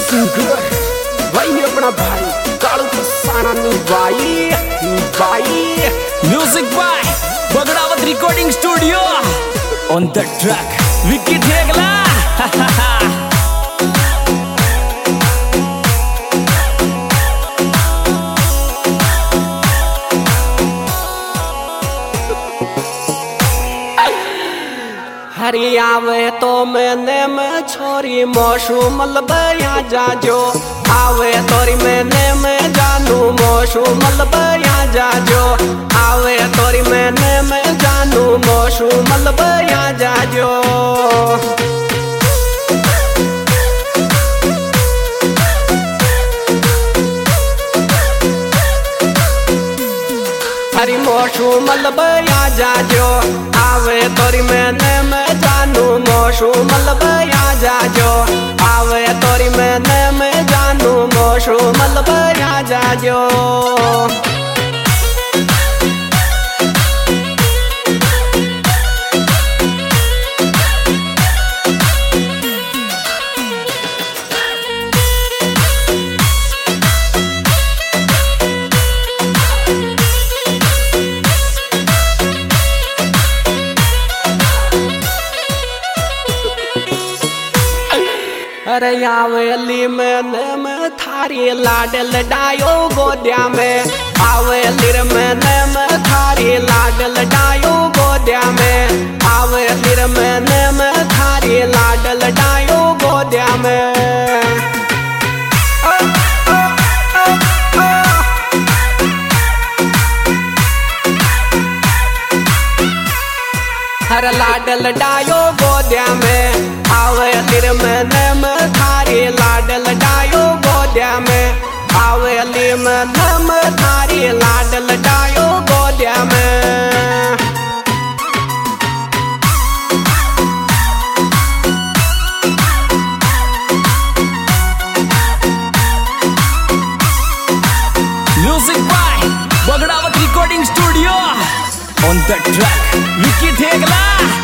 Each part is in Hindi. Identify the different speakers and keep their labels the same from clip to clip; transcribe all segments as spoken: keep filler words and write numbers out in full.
Speaker 1: सिंगर भाई अपना भाई कालू की साना निभाई निभाई।
Speaker 2: Music by Bagdawat recording studio on the track Vicky Thegla.
Speaker 1: हरी आवे तो मैंने में छोरी मोशू मलबया जाजो आवे तोरी मैंने में जानू मोशू मलबया जाजो आवे तोरी मैंने में जानू मोशू मलबया जाजो। हरी मोशू मलबया जाजो आवे तोरी मैंने में जानू मोशू मलबया जाजो आवे तोरी मैंने में जानू मोशू मलबया जाजो। अरे आवेली मैंने में थारी लाडल डायो गोद्या में आवेली मैंने में थारी लाडल डायो गोद्या में आवेली मैंने में थारी लाडल डायो गोद्या में। हर लाडल डायो गोद्या में आवे लिर मैंने में थारी लाडल डायो गोद्या में आवे लिर मैंने में थारी लाडल डायो गोद्या में।
Speaker 2: Music by Bagdawat recording studio on the track Vicky Thegla.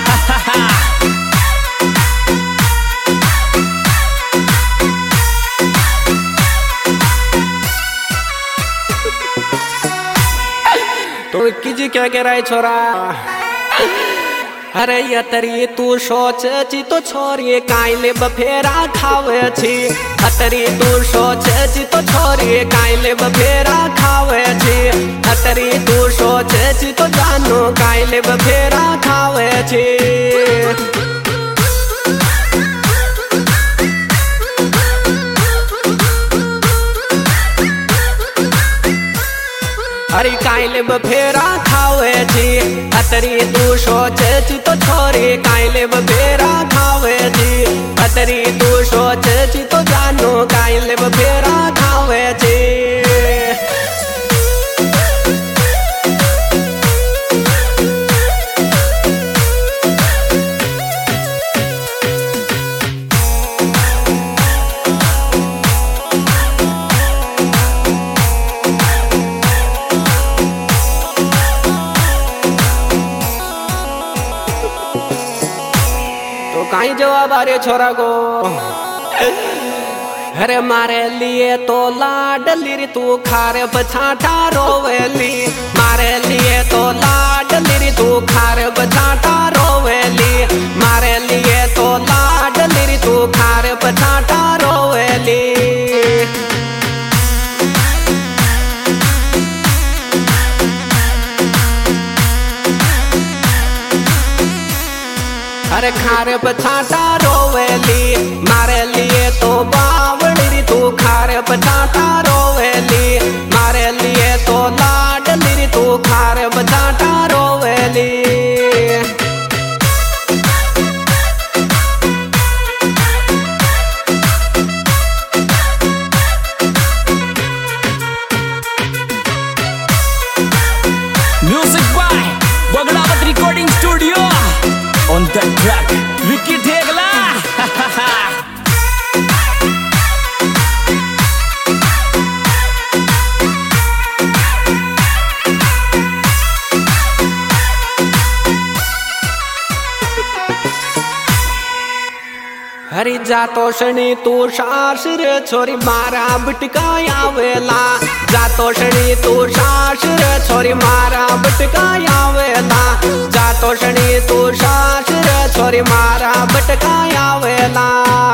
Speaker 1: तो किजी क्या कह रहा है छोरा। अरे ये तरी तू सोच ची तो छोरी काइले बफेरा खावे छी अतरी तू सोच ची तो छोरी काइले बफेरा खावे छी अतरी तू सोच ची तो जानू काइले बफेरा खावे छी। अरे काइले बफेरा खावे छी अतरी तू सोचे छी तो छोरी काइले बफेरा खावे छी अतरी तू सोचे छी तो जानू काइले बफेरा खावे छी। कहीं जवाब आ रहे छोरा को। अरे मारे लिए तो लाडली रे तू खारे बछाटा रोवेली मारे लिए तो लाडली रे तू खारे बछाटा रोवेली मारे लिए तो लाडली रे तू खारे बछाटा रोवेली। अरे खारे बछाटा रोवेली मारे लिए तो बावड़ी तू खारे बछाटा रोवेली मारे लिए तो लाडली तू खारे बछाटा रोवेली।
Speaker 2: Music by Bagdawat recording studio on the track Vicky Thegla.
Speaker 1: जातो शनी तू सास रे छोरी मारा बटका आवेला। जातो शनी तू सास रे छोरी मारा बटका आवेला। जातो शनी तू सास रे छोरी मारा बटका आवेला।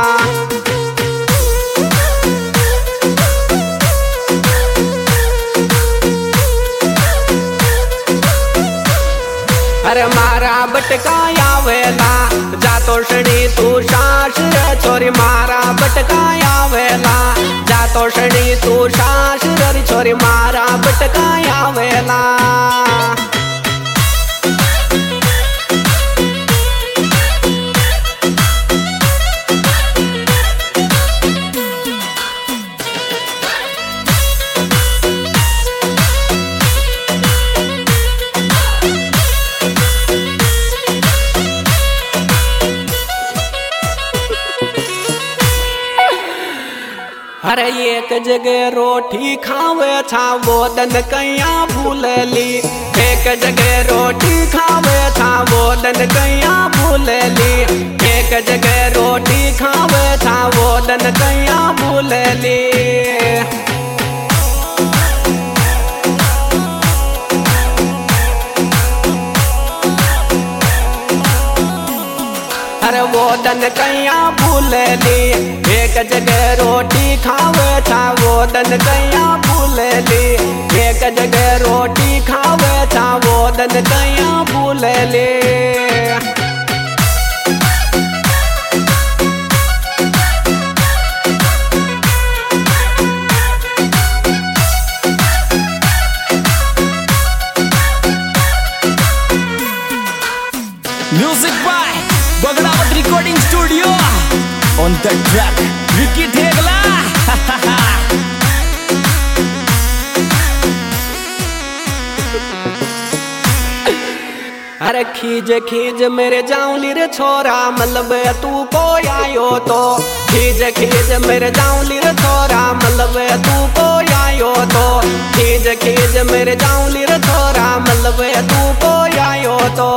Speaker 1: अरे मारा बटका आवेला। जातो शनी तू सास रे छोरी मारा बटका आवेला। जातो शनी तू सास रे छोरी मारा बटका आवेला। अरे एक जगह रोटी खावे था वो दन कैया भूलली। एक जगह रोटी खावे था वो दन कैया भूलली। एक जगह रोटी खावे था वो दन कैया भूलली। अरे वो दन कैया भूलली। एक जगह रोटी खावे था वो दन कैया भूलली। एक जगह रोटी खावे था वो दन कैया भूलली।
Speaker 2: Music by Bagdawat recording studio. On the track Vicky Thegla.
Speaker 1: अरे खीज खीज मेरे जाऊली रे छोरा मलबे तू को आयो तो। खीज खीज मेरे जाऊली रे छोरा मलबे तू को आयो तो। खीज खीज मेरे जाऊली रे छोरा मलबे तू को आयो तो।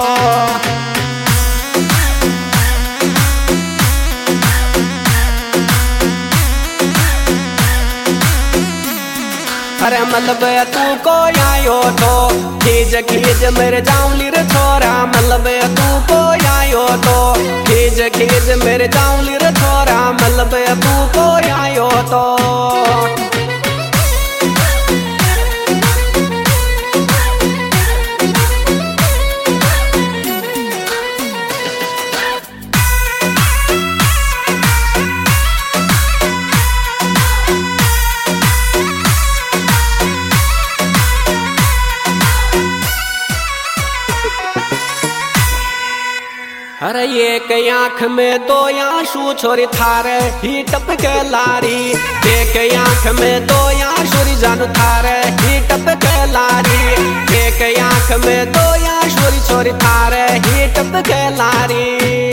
Speaker 1: अरे मलबे तू को आयो तो। खीज खीज मेरे जाऊली रे छोरा मलबे तू को आयो तो। खीज खीज मेरे जाऊली रे छोरा मलबे तू को आयो तो। अरे एक आँख में दो आंसू छोरी थारे ही टपके लारी। एक आँख में दो आंसू जानू थारे ही टपके लारी। एक आँख में दो आंसू छोरी थारे ही टपके लारी।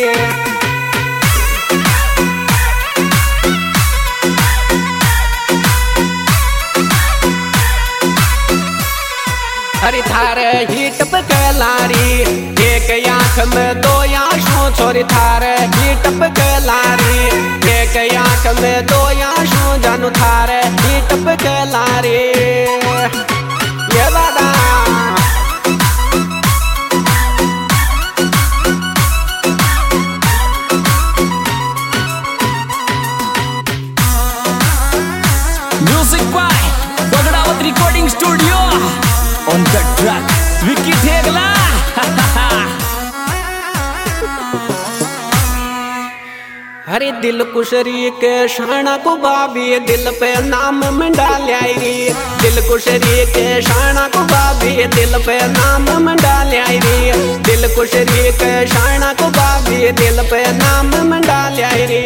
Speaker 1: हरी थारे ही टपके लारी। एक आँख में दो आंसू छोरी थारे ही टपके लारी। एक आँख में दो आंसू जानू थारे ही टपके लारी। ये बाबा
Speaker 2: music by Bagdawat recording studio. On the track Vicky Thegla.
Speaker 1: हरे दिल कुशरी के शाना को बाबी दिल पे नाम में डालाई री। दिल कुशरी के शाना को बाबी दिल पे नाम में डालाई री। दिल कुशरी के शाना को बाबी दिल पे नाम में डालाई री।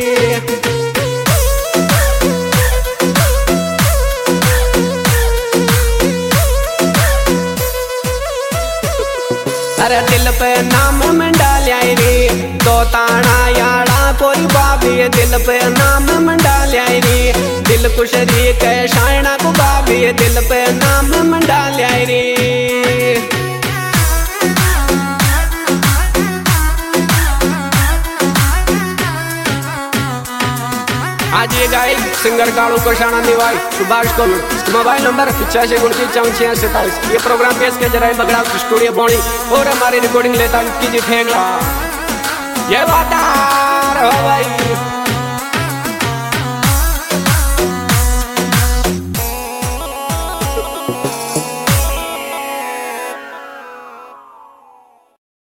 Speaker 1: अरे दिल पे नाम में डालाई री। दो ताना याड़ा कोरी बाबी दिल पे नाम में डालाई री। दिल कुशरी के शायना को बाबी दिल पे नाम में डालाई री। आज ये गायक सिंगर कालू कोशाना निवाई सुभाष को मोबाइल नंबर पिचासी उनतीस चौवन छियासी सताईस। ये प्रोग्राम पेश किया जा रहा है बगड़ा स्टूडियो बोनी और हमारी रिकॉर्डिंग लेता कीजिए ठेंगला। ये वादा हो भाई।